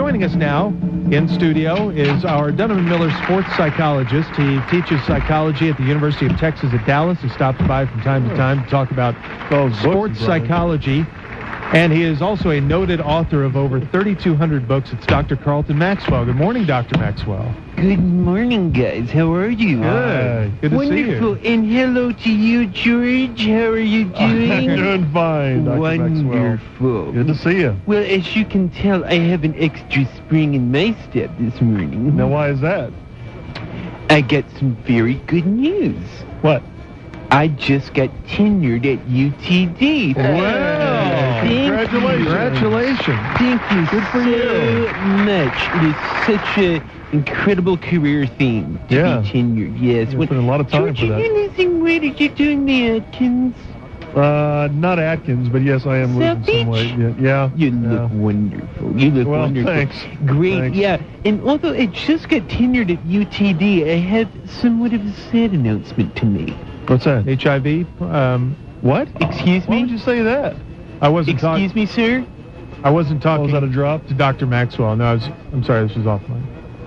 joining us now in studio is our Donovan Miller sports psychologist. He teaches psychology at the University of Texas at Dallas. He stops by from time to time to talk about sports psychology. And he is also a noted author of over 3,200 books. It's Dr. Carlton Maxwell. Good morning, Dr. Maxwell. Good morning, guys. How are you? Good. Good to see you. Wonderful. And hello to you, George. How are you doing? I'm doing fine, Dr. Wonderful. Maxwell. Good to see you. Well, as you can tell, I have an extra spring in my step this morning. Now, why is that? I got some very good news. What? I just got tenured at UTD. Wow. Congratulations. Thank you Good for so you. much. It is such an incredible career theme to be tenured. Yes. You put in a lot of time George, for that. Are you losing weight? Are you doing the Atkins? Not Atkins, but yes, I am losing some weight. Yeah. You look wonderful. You look wonderful. Thanks. Great. Thanks. Yeah. And although I just got tenured at UTD, I have somewhat of a sad announcement to make. What's that? HIV? What? Excuse Why me? would you say that? I wasn't talking. Excuse me, sir? I wasn't talking. Was that a drop? To Dr. Maxwell. No, I'm sorry. This was offline.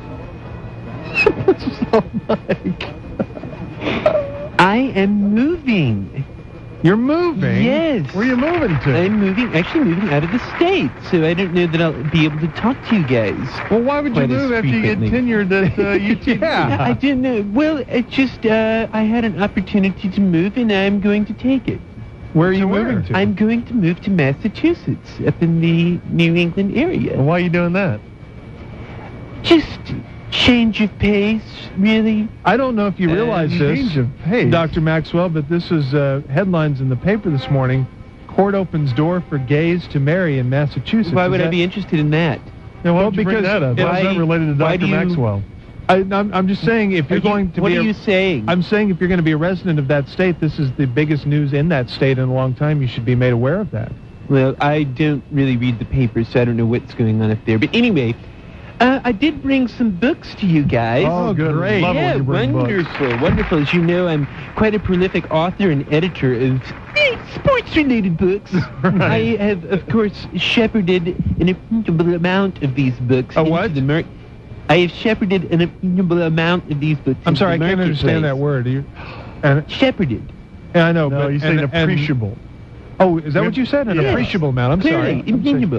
I am moving. You're moving? Yes. Where are you moving to? I'm actually moving out of the state, so I don't know that I'll be able to talk to you guys. Well, why would you quite as move after you get frequently. tenured at UTD? I didn't know. Well, it just, I had an opportunity to move, and I'm going to take it. Where are you To where? moving to? I'm going to move to Massachusetts, up in the New England area. Well, why are you doing that? Just change of pace, really. I don't know if you realize this, Change of pace. Dr. Maxwell, but this is headlines in the paper this morning. Court opens door for gays to marry in Massachusetts. Why would I be interested in that? Now, why Well, would you bring because that up? it- Why is that related to why Dr. do you- Maxwell? I'm just saying if you're going to What be are you saying? I'm saying if you're going to be a resident of that state, this is the biggest news in that state in a long time. You should be made aware of that. Well, I don't really read the papers, so I don't know what's going on up there. But anyway, I did bring some books to you guys. Oh, good. great. Love it when Yeah, you bring books. wonderful, wonderful. As you know, I'm quite a prolific author and editor of sports-related books. Right. I have, of course, shepherded an appreciable amount of these books. A into what? the I have shepherded an appreciable amount of these books. I'm into sorry, I the can't understand that marketplace. word. And Shepherded. I know, No, but you said appreciable. Oh, is that what you said? An Yes. appreciable amount. I'm Clearly, sorry. appreciable.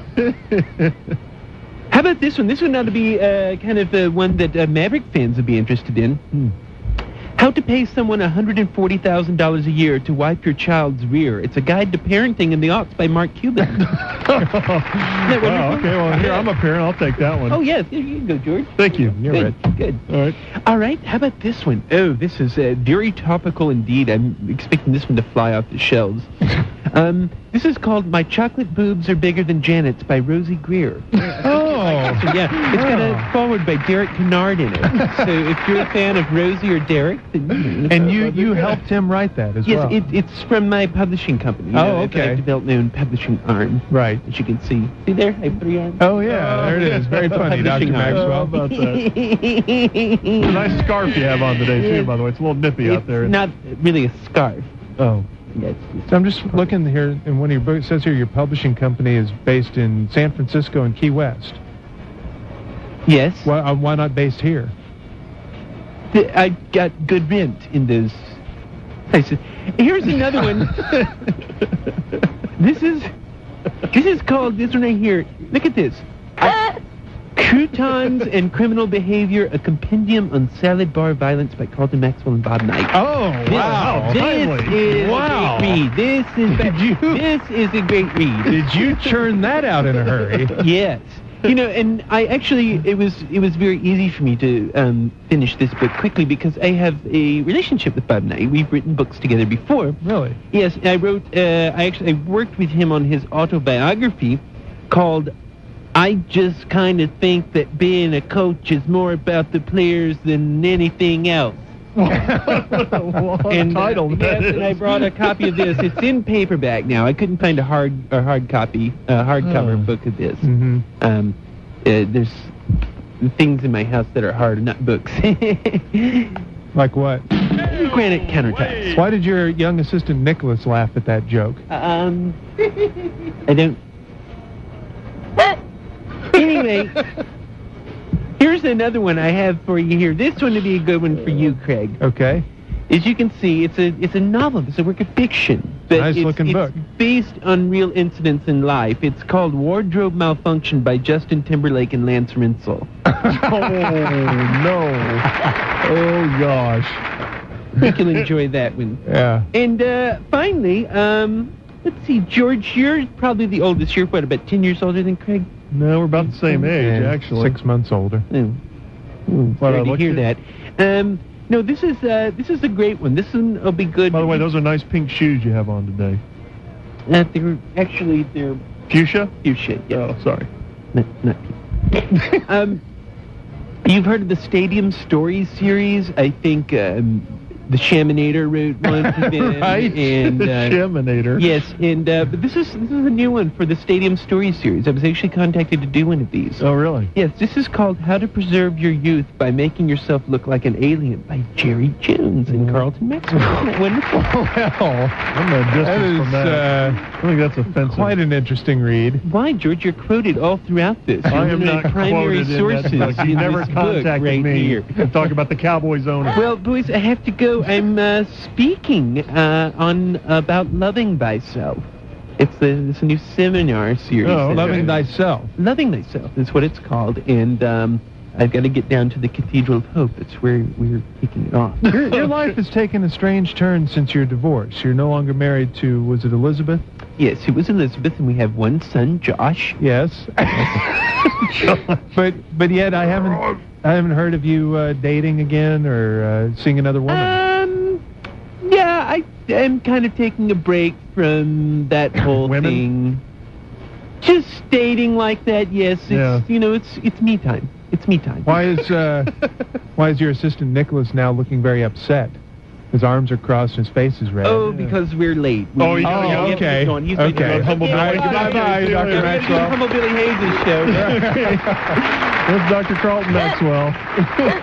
How about this one? This one ought to be kind of one that Maverick fans would be interested in. How to pay someone $140,000 a year to wipe your child's rear. It's a guide to parenting in the aughts by Mark Cuban. Wow, okay, well, here, I'm a parent. I'll take that one. Oh, yes. Here you can go, George. Thank you. You're Good, right. good. All right. All right, how about this one? Oh, this is very topical indeed. I'm expecting this one to fly off the shelves. This is called My Chocolate Boobs Are Bigger Than Janet's by Rosie Greer. Oh, So, yeah, it's got a forward by Derek Kennard in it. So if you're a fan of Rosie or Derek, then and you helped him write that as yes, well. it's from my publishing company. Okay. I've developed my own publishing arm, Right. as you can see. See there? I have 3 arms. Oh, yeah, there it is. Very funny, Dr. Publishing arm. How Maxwell. about that? It's a nice scarf you have on today, too, by the way. It's a little nippy out there. It's not really a scarf. Oh. Yes. So I'm just looking here in one of your books. It says here your publishing company is based in San Francisco and Key West. Yes. Why not based here? I got good rent in those places. Here's another one. This is called, this one right here. Look at this. Croutons and Criminal Behavior, a compendium on salad bar violence by Carlton Maxwell and Bob Knight. Oh, wow. This Finally. is Wow. a great read. This is a great read. Did you churn that out in a hurry? Yes. You know, and I actually, it was very easy for me to finish this book quickly because I have a relationship with Bob Knight. We've written books together before. Really? Yes, I wrote, I worked with him on his autobiography called I Just Kind of Think That Being a Coach is More About the Players Than Anything Else. And title that yes, is. and I brought a copy of this. It's in paperback now. I couldn't find a hardcover book of this. Mm-hmm. There's things in my house that are hard, not books. Like what? Granite countertops. Why did your young assistant Nicholas laugh at that joke? I don't. Anyway, Anyway, here's another one I have for you here. This one would be a good one for you, Craig. Okay. As you can see, it's a novel. It's a work of fiction. But Nice-looking book. It's based on real incidents in life. It's called Wardrobe Malfunction by Justin Timberlake and Lance Rinsel. Oh, no. Oh, gosh. You can enjoy that one. Yeah. And finally, let's see, George, you're probably the oldest. You're, what, about 10 years older than Craig? No, we're about the same age, And actually. 6 months older. Sorry to hear that. No, this is a great one. This one will be good. By the way, those are nice pink shoes you have on today. They're Fuchsia? fuchsia. Yeah. Oh, sorry. Not pink. You've heard of the Stadium Stories series? I think the Shaminator wrote one for them. Right? And, Shaminator. Yes, and but this is a new one for the Stadium Stories series. I was actually contacted to do one of these. Oh, really? Yes, this is called How to Preserve Your Youth by Making Yourself Look Like an Alien by Jerry Jones and Carlton Maxwell. Isn't that wonderful? Well, I'm going to distance from that. I think that's offensive. quite an interesting read. Why, George? You're quoted all throughout this. I You're am one of not the primary quoted sources in that book. You in never this book contacted right me here. to talk about the Cowboys owner. Well, boys, I have to go. I'm speaking on about loving thyself. It's a new seminar series. Oh, okay. Loving Thyself. Loving thyself is what it's called, and I've got to get down to the Cathedral of Hope. That's where we're kicking it off. Your life has taken a strange turn since your divorce. You're no longer married to, was it Elizabeth? Yes, it was Elizabeth, and we have one son, Josh. Yes. but yet I haven't heard of you dating again or seeing another woman. Yeah, I am kind of taking a break from that whole Women? thing. Just dating like that, yes. It's Yeah. it's me time. It's me time. Why is your assistant Nicholas now looking very upset? His arms are crossed and his face is red. Oh, because we're late. Oh, you gotta go. Okay. He's Okay. Humble All right, Billy. bye-bye, See you Dr. later. Maxwell. Humble Billy Hayes' show. That's Dr. Carlton Maxwell.